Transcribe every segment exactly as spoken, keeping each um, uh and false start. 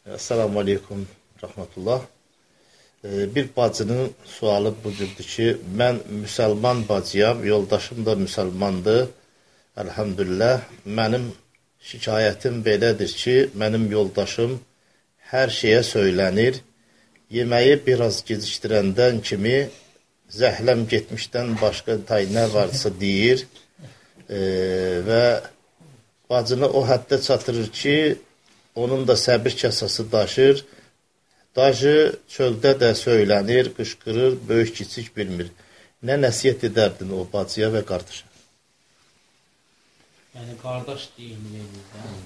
Assalamu aleykum, rahmetullah. Bir bacının sualı budur ki, mən müsəlman bacıyam, yoldaşım da müsəlmandır. Elhamdülillah, mənim şikayətim belədir ki, mənim yoldaşım hər şeyə söylənir. Yeməyi biraz gecikdirəndən kimi zəhləm getmişdən başqa tay nə varsa deyir e, və bacını o həddə çatırır ki, onun da səbir kəsası daşır. Daşı çöldə də söylənir, qışqırır, böyük kiçik bilmir. Nə nəsiyyət edərdin o bacıya və qardaşa? Yəni, qardaş deyim, deyil.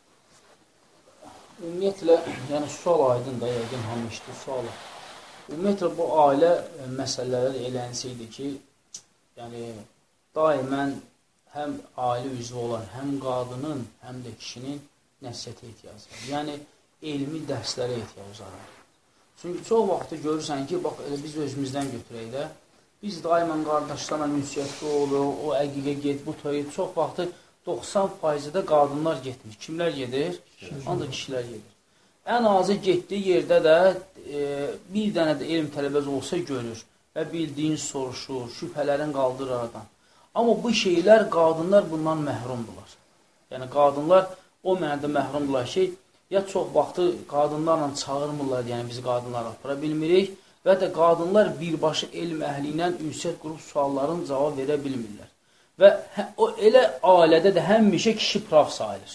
Ümumiyyətlə, yəni sual aydın da, yəqin hamışdır sualı. Ümumiyyətlə, bu ailə məsələləri elənsəydi ki, yəni, daimən həm ailə üzvü olan, həm qadının, həm də kişinin nəsiyyətə ehtiyacı var. Yəni, elmi dərslərə ehtiyac var. Çünki çox vaxtı görürsən ki, bax, elə biz özümüzdən götürək də, biz daimən qardaşlarla ünsiyyətli olur, o əqiqə get, bu toyu, çox vaxtı doxsan faizidə qadınlar getmir. Kimlər gedir? Ancaq kişilər gedir. Ən azı getdiyi yerdə də e, bir dənə də elm tələbəsi olsa görür və bildiyin soruşur, şübhələrin qaldır aradan. Amma bu şeylər, qadınlar bundan məhrumdular. Yəni, qadınlar o mənada məhrumdular ki, ya çox vaxtı qadınlarla çağırmırlar, yəni biz qadınlar apara bilmirik və də qadınlar birbaşa elm əhli ilə ünsiyyət qrup sualların cavab verə bilmirlər. Və o elə ailədə də həmişə kişi prav sayılır.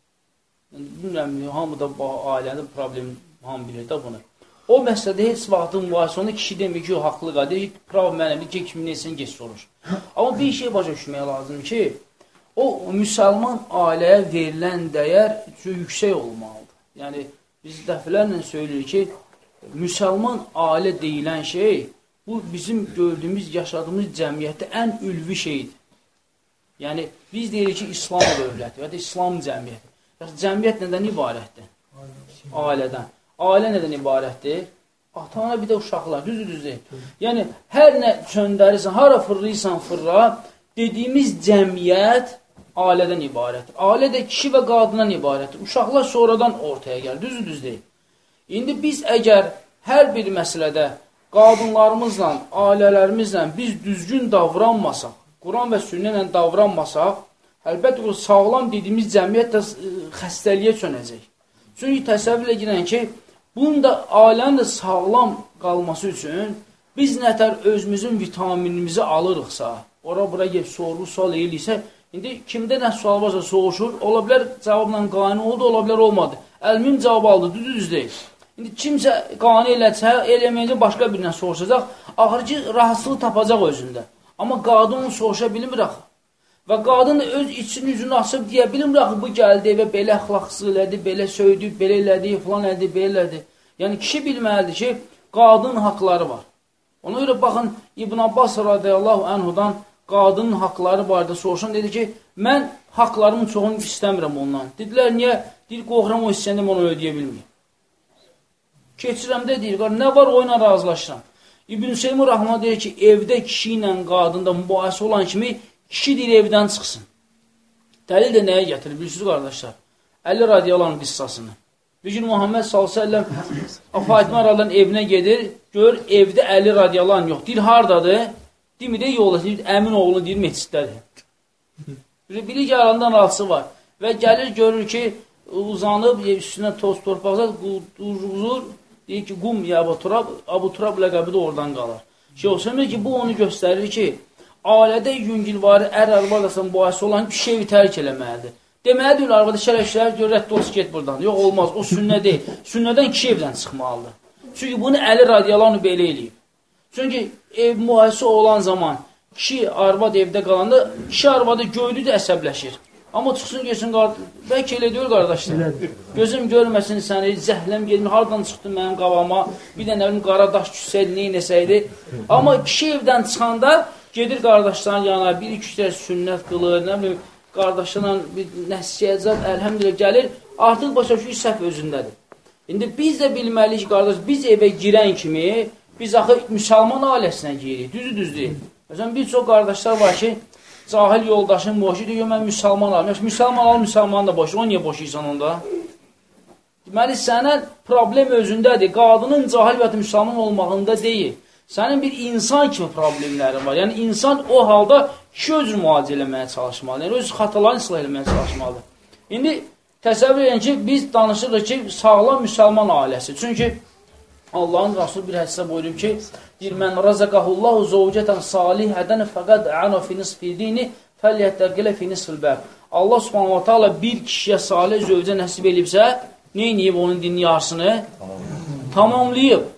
Bilmirəm, hamı da ailənin problemi, hamı bilir də bunu. O məsələdə heç vaxtın varsa ona kişi demir ki, o haqlı qadir, prav mənəmdir ki, kimin neysən geç sorur. Amma bir şey başa düşməyə lazım ki, o müsəlman ailəyə verilən dəyər yüksək olmalıdır. Yəni, biz dəfələrlə söyləyirik ki, müsəlman ailə deyilən şey, bu bizim gördüyümüz, yaşadığımız cəmiyyətdə ən ülvi şeydir. Yəni, biz deyirik ki, İslam dövləti və ya İslam cəmiyyəti. Cəmiyyət nədən ibarətdir? Ailədən. Ailə nədən ibarətdir? Ata-ana bir də uşaqlar, düzdür, düzdür. Yəni, hər nə çöndərirsən, hara fırlayırsan fırla, dediyimiz cəmiyyət ailədən ibarətdir. Ailə də kişi və qadından ibarətdir. Uşaqlar sonradan ortaya gəlir, düzdür, düzdür. İndi biz əgər hər bir məsələdə qadınlarımızla, ailələrimizlə biz düzgün davranmasaq, Quran və sünnə ilə davranmasaq, əlbəttə o sağlam dediyimiz cəmiyyət də xəstəliyə çönəcək. Çünki təsəvvür edirəm ki, bunun da ailənin də sağlam qalması üçün biz nətər özümüzün vitaminimizi alırıqsa, ora-bura gəlib sorğu sual ediriksə, indi kimdə nə sual varsa soğuşur, ola bilər cavabla qani oldu, ola bilər olmadı. Əlmim cavab aldı, düz-düz deyil. İndi kimsə qani eləsə, eləməyəcək başqa birindən soruşacaq, axır ki, rahatsızlıq tapacaq özündə. Amma qadın onu soruşa bilmir axı. Və qadın da öz için üzünü açıb deyə bilmir axı, bu gəldi və belə əxlaqsız elədi, belə söydü, belə elədi, falan elədi, belə elədi. Yəni, kişi bilməlidir ki, qadın haqları var. Ona görə baxın, İbn Abbas radiyallahu anhudan qadının haqları barədə soruşan dedi ki, mən haqlarımın çoxunu istəmirəm ondan. Dedilər, niyə? Deyir, qorxuram o hissəni onu ödeyə bilməyim. Keçirəm də deyir, nə var oyuna razılaşıram. İbn Hüseyin Rahman deyir ki, evdə kişi ilə qadında mübahisə olan kimi kişi deyir, evdən çıxsın. Dəlil də nəyə gətirir? Bilirsiniz, qardaşlar? Əli radiyaların qıssasını. Bir gün Muhammed sallallahu əleyhi və səlləm Fatimə radiyaların evinə gedir, gör, evdə Əli radiyaların yox. Deyir, haradadır? Deyir, deyir, yolda, deyir, əmin oğlu deyir, meçidlədir. Bilir ki, arandan rahatsız var. Və gəlir, görür ki, uzanıb, üstünə toz torpaqda uzur, deyir ki, qum ya Abu Turab, Abu Turab ləqəbi də oradan qalır. Şey olsun ki, bu onu göstərir ki, ailədə yüngülvari, ər arvadasın mübahisə olan kişi evi tərk eləməlidir. Deməlidir, arvada şərəf-şərəf gör, rədd olsun, get buradan. Yox, olmaz, o sünnə deyil. Sünnədən kişi evdən çıxmalıdır. Çünki bunu Əli radiyalarını belə eləyib. Çünki ev mübahisə olan zaman kişi arvad evdə qalanda, kişi arvadı göydü də əsəbləşir. Amma çıxsın, geçsin, bəlkə elə deyil, qardaşlar. Gözüm görməsin səni, zəhləm gelmir, haradan çıxdın mənim qavama, bir də nə bilim, qara daş küssəydi, neynəsəydi. Amma kişi evdən çıxanda gedir qardaşların yanına, bir-iki üstər sünnət qılır, nə bilim, qardaşlarla bir nəsiyyəcət, əlhəmdülə gəlir, artıq başa düşür, səhv özündədir. İndi biz də bilməliyik ki, qardaş, biz evə girən kimi, biz axı müsəlman ailəsinə giyirik, düzü düz deyil. Məsələn, bir çox qardaşlar var ki, cahil yoldaşın boşu deyir, mən müsəlman alım. Müsəlman alım, müsəlman da boşu. O niyə boşuysan onda? Deməli, sənin problem özündədir. Qadının cahil və müsəlman olmağında deyil. Sənin bir insan kimi problemlərin var. Yəni, insan o halda iki öz müalicə eləməyə çalışmalıdır. Yəni, öz xatalarını islah eləməyə çalışmalıdır. İndi təsəvvür edin ki, biz danışırıq ki, sağlam müsəlman ailəsi. Çünki Allahın Rasulü bir hədisdə buyurur ki, deyir, mən razaqahullahu zovcətən salihədən fəqəd əna fi nisfi dini fəliyyətdəqilə fi nisfil bəb. Allah subhanahu wa ta'ala bir kişiyə salih zövcə nəsib edibsə, neyniyib onun dinin yarısını? Tamamlayıb.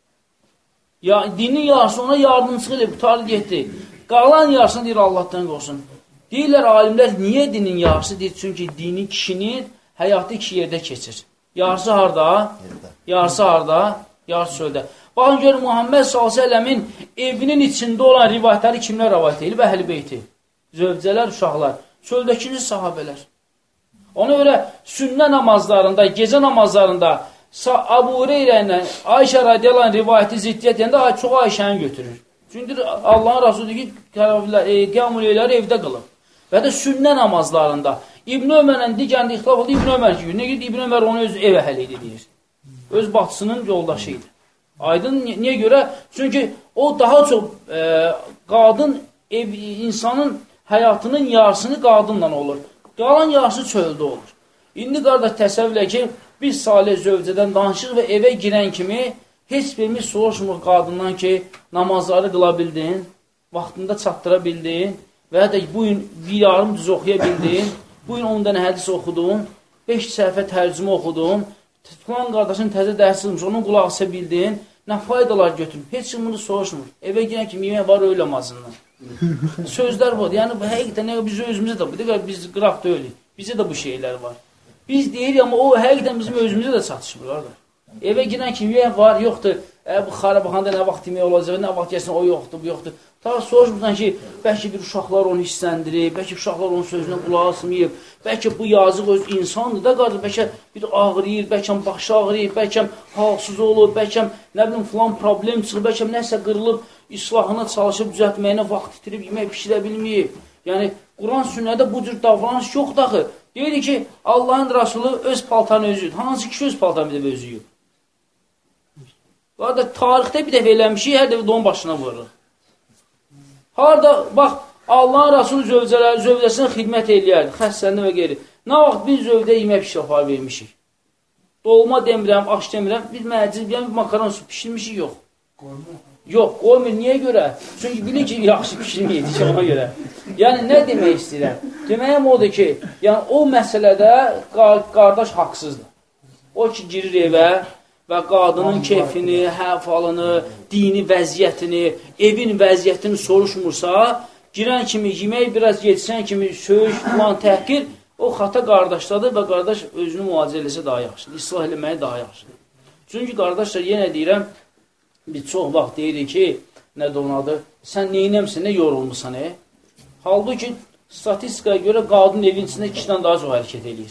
Ya, dinin yarısı ona yardımcı edib, qutarı getdi. Qalan yarısını deyir, Allahdan qorsun. Deyirlər, alimlər, niyə dinin yarısı? Deyir, çünki dini kişinin həyatı iki yerdə keçir. Yarısı harada? Yarısı harada? Yarısı çöldə. Baxın, görün, Muhammed sallallahu əleyhi və səlləmin evinin içində olan rivayətləri kimlər rivayət edir? Və əhl-i beyti. Zövcələr, uşaqlar. Çöldəkinci sahabələr. Ona görə sünnə namazlarında, gecə namazlarında Abu Hüreyrə ilə Ayşə radiyallahu anh rivayəti ziddiyyət edəndə çox Ayşəni götürür. Çünki Allahın Rasulü deyir ki, qiyamuleyləri evdə qılıb. Və də sünnə namazlarında İbn Ömərlə digərində ixtilaf oldu. İbn Ömər ki, nə İbn Ömər onu öz ev əhəli idi deyir. Öz bacısının yoldaşı idi. Aydın niyə görə? Çünki o daha çox e, qadın ev, insanın həyatının yarısını qadınla olur. Qalan yarısı çöldə olur. İndi qardaş təsəvvürlə ki, biz salih zövcədən danışıq və evə girən kimi heç birimiz soruşmur qadından ki, namazları qıla bildin, vaxtında çatdıra bildin və ya da bugün bir yarım düz oxuya bildin, bugün on dənə hədis oxudun, beş səhifə tərcümə oxudun, filan qardaşın təzə dərs qılmış, onun qulaqsa bildin, nə faydalar götürün. Heç kim bunu soruşmur. Evə girən kimi yemək var öyle mazından. Sözlər var. Yəni, həqiqətən biz özümüzə də bu, biz qıraq da öyləyik. Bizə də bu şeylər var. Biz deyirik, amma o həqiqətən bizim özümüzə də çatışmır. Evə girən kimi yemək var, yoxdur. E, bu xara baxanda nə vaxt yemək olacaq, nə vaxt gəlsin, o yoxdur, bu yoxdur. Ta soruşmursan ki, bəlkə bir uşaqlar onu hissəndirir, bəlkə uşaqlar onun sözünə qulaq asmayıb, bəlkə bu yazıq öz insandır da, qardır, bəlkə bir ağrıyır, bəlkə başı ağrıyır, bəlkə halsız olur, bəlkə nə bilim filan problem çıxır, bəlkə nəsə qırılıb, islahına çalışıb, düzəltməyinə vaxt itirib, yemək pişirə bilməyib. Yəni, Quran sünnədə bu cür davranış yoxdur axı. Deyir ki, Allahın Rasulü öz paltanı özüyüdür. Hansı kişi öz paltanı bir dəfə özüyüb? Qarda, tarixdə bir dəfə eləmişik, hər dəfə don başına vurur. Harada, bax, Allahın Rasulü zövcələri, zövcəsinə xidmət eləyərdi, xəstəndə və qeyri. Nə vaxt biz zövcə yemək pişirə vermişik? Dolma demirəm, aş demirəm, biz məhəcil, bir makaron su pişirmişik, yox. Yox, qoymur, niyə görə? Çünki bilir ki, yaxşı pişirməyəcək ona görə. Yəni, nə demək istəyirəm? Deməyəm odur ki, yəni, o məsələdə qardaş haqsızdır. O ki, girir evə və qadının keyfini, həfalını, dini vəziyyətini, evin vəziyyətini soruşmursa, girən kimi, yemək biraz geçsən kimi, söyüş, filan, təhqir, o xata qardaşdadır və qardaş özünü müalicə eləsə daha yaxşıdır, islah eləməyi daha yaxşıdır. Çünki qardaşlar, yenə deyirəm, biz çox vaxt deyirik ki, nədir onun adı, sən neynəmsin, nə yorulmuşsan, e? Halbuki, statistikaya görə qadın evin içində kişidən daha çox hərəkət edir.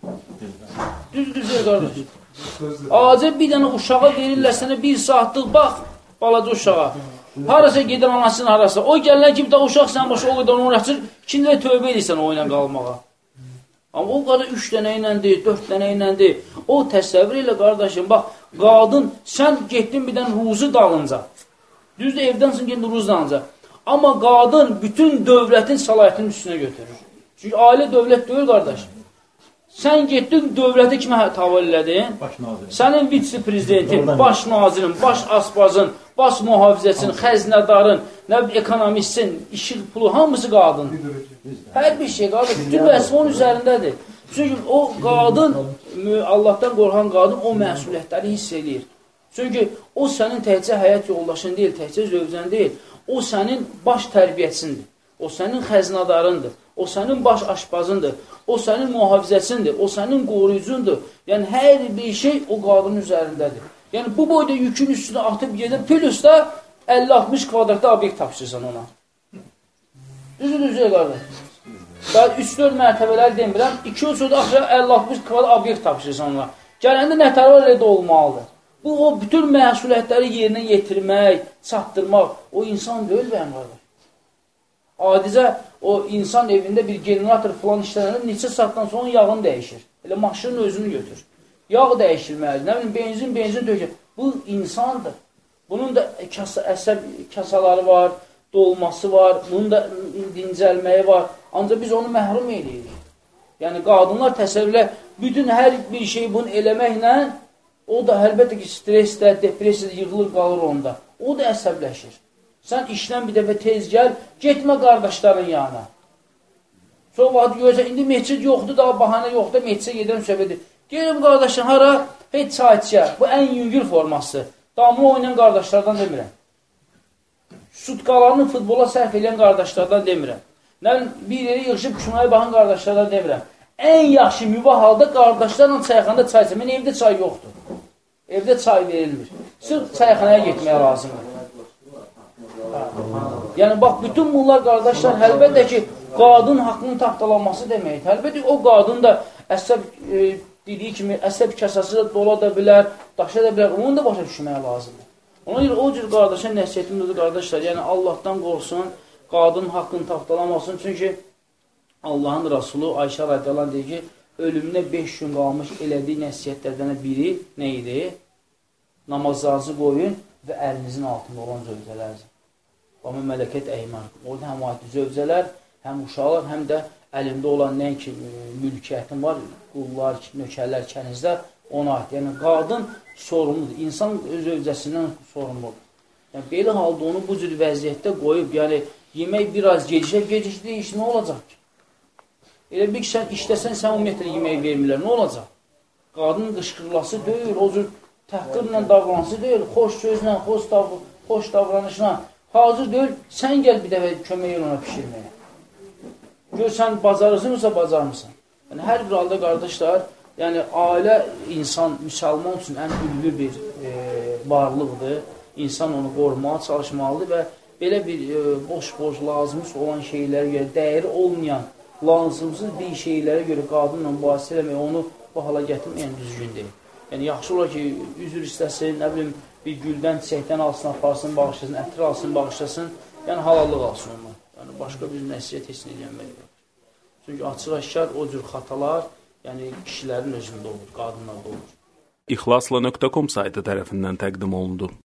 Düz-düz, qardaş. Acı bir dənə uşağa verirlər sənə bir saatlıq, bax, balaca uşağa. Harasa gedir anasının harasa. O gələn kimi, da uşaq sən başa o qədər onu açır, ikində də tövbə edirsən o ilə qalmağa. Amma o qədər üç dənə iləndir, dörd dənə iləndir. O təsəvvür elə, qardaşım, bax, qadın, sən getdin bir dənə ruzu dalınca. Düzdür, evdənsin, getdin ruzu dalınca. Amma qadın bütün dövlətin salahiyyətinin üstünə götürür. Çünki ailə dövlət deyil, qardaş. Sən getdin, dövləti kimə taval elədin? Sənin vitsi-prezidentin, baş nazirin, baş aspazın, baş mühafizəsin, xəzinədarın, nə ekonomistsin, işi pulu, hamısı qadın. Hər bir şey qadın, bütün vəzifə onun üzərindədir. Çünki o qadın, Allahdan qorxan qadın o məsuliyyətləri hiss edir. Çünki o sənin təhcə həyat yoldaşın deyil, təhcə zövcən deyil. O sənin baş tərbiyəçindir. O sənin xəzinadarındır. O sənin baş aşpazındır. O sənin mühafizəsindir. O sənin qoruyucundur. Yəni, hər bir şey o qadının üzərindədir. Yəni, bu boyda yükün üstünə atıb gedir. Plus da əlli altmış kvadratda obyekt tapışırsan ona. Düzü-düzü, qardaş. Ben üç dörd mərtəbələr demirəm. iki üç axıra əlli altmış kvadrat obyekt tapışırsan ona. Gələndə nətər elə də olmalıdır. Bu, o bütün məsuliyyətləri yerinə yetirmək, çatdırmaq. O insan deyil bəyəm, qardaş. Adicə, o insan evində bir generator falan işlənəndə neçə saatdan sonra yağını dəyişir. Elə maşının özünü götür. yağ dəyişilməlidir, nə bilim, benzin, benzin dökür. Bu insandır. Bunun da kəsa, əsəb kəsaları var, dolması var, bunun da dincəlməyi var. Ancaq biz onu məhrum edirik. Yəni, qadınlar təsəvvürlə bütün hər bir şeyi bunu eləməklə, o da əlbəttə ki, stresdə, depressiyada yığılır, qalır onda. O da əsəbləşir. Sən işdən bir dəfə tez gəl, getmə qardaşların yanına. Sonra vaxt görürsən, indi meçid yoxdur, daha bahanə yoxdur, meçidə gedirəm, söhbət edir. Gelim qardaşın, hara? Heç çay içə. Bu ən yüngül forması. Damla oynayan qardaşlardan demirəm. Sutkalarını futbola sərf edən qardaşlardan demirəm. Nə bir yeri yığışıb künaya baxan qardaşlardan demirəm. Ən yaxşı mübah halda qardaşlarla çayxanada çay içə. Mən evdə çay yoxdur. Evdə çay verilmir. Sırf çayxanaya getməyə lazımdır. Yəni, bax, bütün bunlar qardaşlar, əlbəttə ki, qadın haqqının tapdalanması deməkdir. Əlbəttə ki, o qadın da əsəb, e, dediyi kimi, əsəb kəsası da dola da bilər, daşa da bilər. Onu da başa düşməyə lazımdır. Ona görə o cür qardaşa nəsiyyətimdir, qardaşlar. Yəni, Allahdan qorxsun, qadın haqqını tapdalamasın. Çünki Allahın Rasulü Ayşə radiyallahu anh deyir ki, ölümünə beş gün qalmış elədiyi nəsiyyətlərdən biri nə idi? Namazlarınızı qoyun və əlinizin altında olan zövcələrdir. Və mələkət əyman. Orada həm aid zövcələr, həm uşaqlar, həm də əlində olan nəinki mülkiyyətin var, qullar, nökərlər, kənizlər ona aid. Yəni, qadın sorumludur. İnsan öz zövcəsindən sorumludur. Yəni, belə halda onu bu cür vəziyyətdə qoyub, yəni, yemək biraz gecişə, gecişdə iş nə olacaq ki? Elə bir ki, sən işləsən, sən o metrə yemək vermirlər, nə olacaq? Qadının qışqırlası deyil, o cür təhqirlə davranışı deyil, xoş sözlə, xoş, dav xoş davranışla, hazır deyil, sən gəl bir dəfə kömək el ona pişirməyə. Gör, sən bacarırsınsa, bacarmısan. Yəni, hər bir halda, qardaşlar, yəni, ailə insan, müsəlman üçün ən ülvi bir e, varlıqdır. İnsan onu qorumaya çalışmalıdır və belə bir boş-boş, e, lazımsız olan şeylərə görə, dəyəri olmayan, lazımsız bir şeylərə görə qadınla mübahisə eləmək, onu bu hala gətirməyən düzgün deyil. Yəni, yaxşı olar ki, üzr istəsin, nə bilim, bir güldən, çiçəkdən alsın, aparsın, bağışlasın, ətir alsın, bağışlasın, yəni halallıq alsın ondan. Yəni, başqa bir nəsiyyət heç nə edilməlidir. Çünki açıq-aşkar o cür xatalar, yəni kişilərin özündə olur, qadınlarda olur. İxlasla nöqtə com saytı tərəfindən təqdim olundu.